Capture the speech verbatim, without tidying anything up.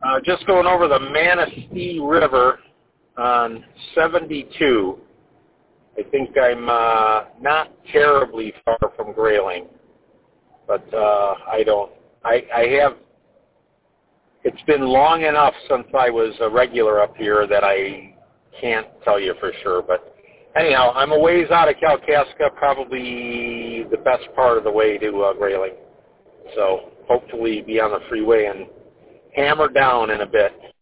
Uh, just going over the Manistee River on seventy-two. I think I'm uh, not terribly far from Grayling, but uh, I don't. I, I have. It's been long enough since I was a regular up here that I can't tell you for sure. But anyhow, I'm a ways out of Kalkaska, probably the best part of the way to uh, Grayling. So hopefully be on the freeway and hammer down in a bit.